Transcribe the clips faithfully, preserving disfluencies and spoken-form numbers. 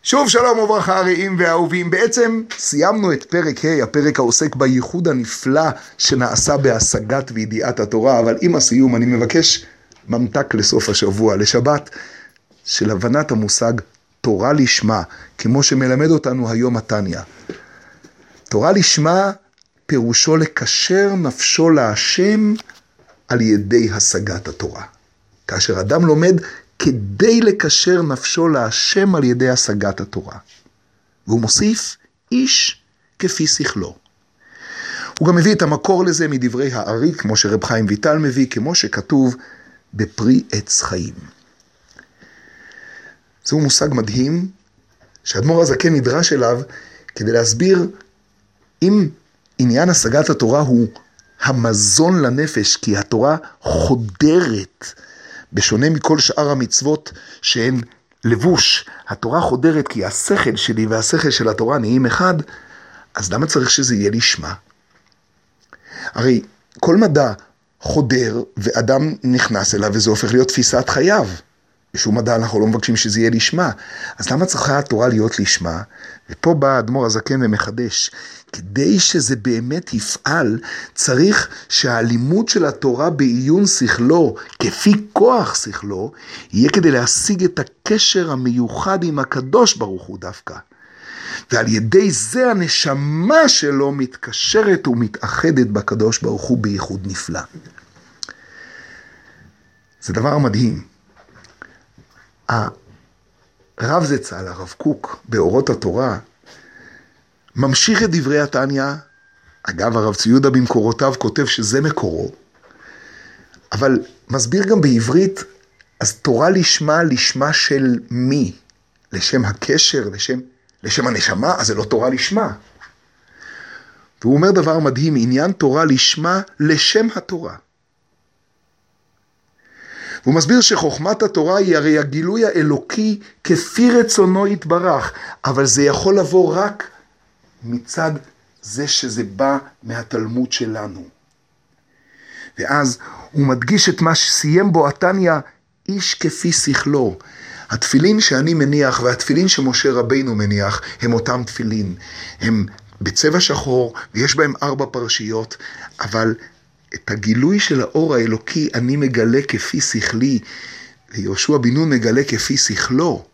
שוב שלום וברכה רעים ואהובים, בעצם סיימנו את פרק ה', הפרק העוסק בייחוד הנפלא שנעשה בהשגת וידיעת התורה, אבל עם הסיום אני מבקש ממתק לסוף השבוע, לשבת, של הבנת המושג תורה לשמה, כמו שמלמד אותנו היום התניא. תורה לשמה פירושו לקשר נפשו להשם על ידי השגת התורה. כאשר אדם לומד כדי לקשר נפשו להשם על ידי השגת התורה. והוא מוסיף איש כפי שכלו. הוא גם מביא את המקור לזה מדברי הארי, כמו שרב חיים ויטל מביא, כמו שכתוב בפרי עץ חיים. זהו מושג מדהים שהאדמו"ר הזקן נדרש אליו כדי להסביר אם עניין השגת התורה הוא המזון לנפש, כי התורה חודרת, בשונה מכל שאר המצוות שהן לבוש. התורה חודרת כי השכל שלי והשכל של התורה נהיים אחד, אז למה צריך שזה יהיה לשמה? הרי כל מדע חודר ואדם נכנס אליו וזה הופך להיות תפיסת חייו. בשום מדע אנחנו לא מבקשים שזה יהיה לשמה. אז למה צריכה התורה להיות לשמה? ופה בא האדמו"ר הזקן ומחדש. כדי שזה באמת יפעל, צריך שהלימוד של התורה בעיון שכלו, כפי כוח שכלו, יהיה כדי להשיג את הקשר המיוחד עם הקדוש ברוך הוא דווקא. ועל ידי זה הנשמה שלו מתקשרת ומתאחדת בקדוש ברוך הוא בייחוד נפלא. זה דבר מדהים. הרב זצ"ל, הרב קוק, באורות התורה, ממשיך את דברי התניא. אגב, הרב צבי יהודה במקורותיו כותב שזה מקורו, אבל מסביר גם בעברית, אז תורה לשמה, לשמה של מי? לשם הקשר, לשם, לשם הנשמה, אז זה לא תורה לשמה. והוא אומר דבר מדהים, עניין תורה לשמה, לשם התורה. והוא מסביר שחוכמת התורה היא הרי הגילוי האלוקי כפי רצונו יתברך, אבל זה יכול לבוא רק מצד זה שזה בא מהתלמוד שלנו. ואז הוא מדגיש את מה שסיים בו התניא, איש כפי שכלו. התפילין שאני מניח והתפילין שמשה רבינו מניח הם אותם תפילין. הם בצבע שחור ויש בהם ארבע פרשיות, אבל את הגילוי של האור האלוקי אני מגלה כפי שכלי, ויהושע בן נון מגלה כפי שכלו.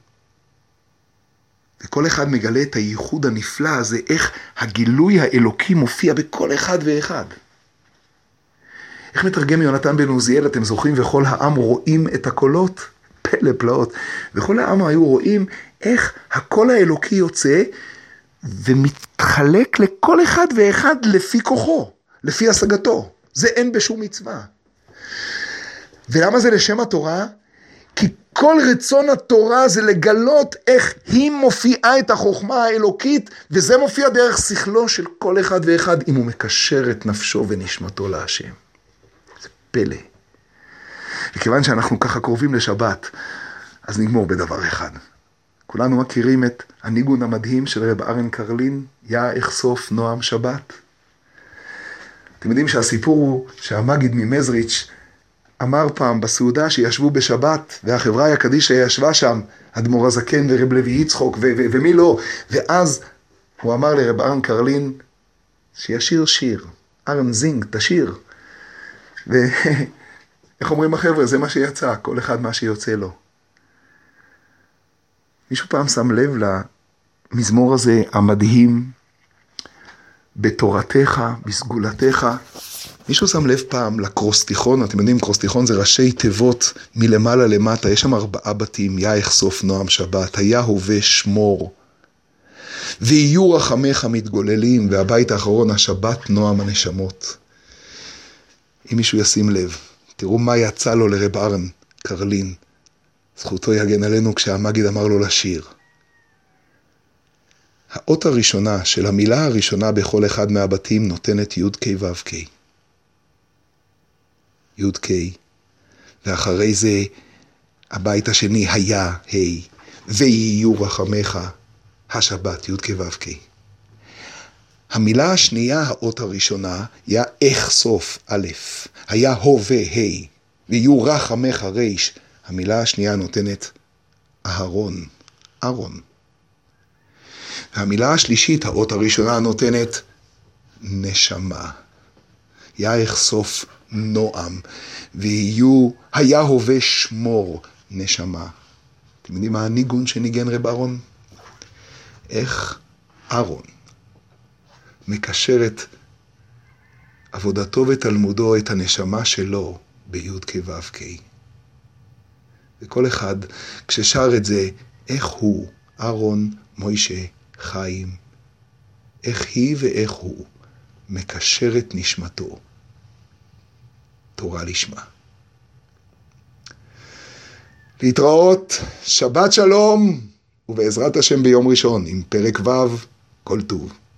וכל אחד מגלה את הייחוד הנפלא הזה, איך הגילוי האלוקי מופיע בכל אחד ואחד. איך מתרגם יונתן בן עוזיאל, אתם זוכרים, וכל העם רואים את הקולות? פלא פלאות. וכל העם היו רואים איך הקול האלוקי יוצא, ומתחלק לכל אחד ואחד לפי כוחו, לפי השגתו. זה אין בשום מצווה. ולמה זה לשם התורה? כי כל רצון התורה זה לגלות איך היא מופיעה את החוכמה האלוקית, וזה מופיע דרך שכלו של כל אחד ואחד, אם הוא מקשר את נפשו ונשמתו להשם. זה פלא. וכיוון שאנחנו ככה קרובים לשבת, אז נגמור בדבר אחד. כולנו מכירים את הניגון המדהים של רב ארן קרלין, יא אחשוף נועם שבת. אתם יודעים שהסיפור הוא שהמגיד ממזריץ' אמר פעם בסעודה שישבו בשבת, והחברה הקדישא ישבה שם, אדמו"ר הזקן ורב לוי יצחוק ו- ו- ומי לא, ואז הוא אמר לרב ארן קרלין שישיר שיר, ארן זינג, תשיר. ואיך אומרים החבר'ה, זה מה שיצא, כל אחד מה שיוצא לו. מישהו פעם שם לב למזמור הזה המדהים, בתורתך, בסגולתך. מישהו שם לב פעם לקרוסטיכון, אתם יודעים, קרוסטיכון זה ראשי תיבות מלמעלה למטה, יש שם ארבעה בתים, יא אחשוף נועם שבת, היה הווה שמור, ויהיו רחמך מתגוללים, והבית האחרון השבת נועם הנשמות. אם מישהו ישים לב, תראו מה יצא לו לרב ארן קרלין, זכותו יגן עלינו כשהמגיד אמר לו לשיר. האות הראשונה של המילה הראשונה בכל אחד מהבתים נותנת י' ק' ו' ק'. י' ק', ואחרי זה הבית השני היה ה', ויהיו רחמך השבת י' ק' ו' ק'. המילה השנייה, האות הראשונה, היה אחשוף א', היה הווה ה', ויהיו רחמך ר'. המילה השנייה נותנת אהרון, אהרון. והמילה השלישית, האות הראשונה נותנת נשמה. יאכסוף נועם, ויהיו, היה הווה שמור נשמה. אתם יודעים מה הניגון שניגן רב אהרון? איך אהרון מקשר את עבודתו ותלמודו, את הנשמה שלו, בי' כ' ו' כ'. וכל אחד, כששר את זה, איך הוא, אהרון, מוישה, חיים, איך היא ואיך הוא מקשר את נשמתו, תורה לשמה. להתראות, שבת שלום, ובעזרת השם ביום ראשון, עם פרק ו', כל טוב.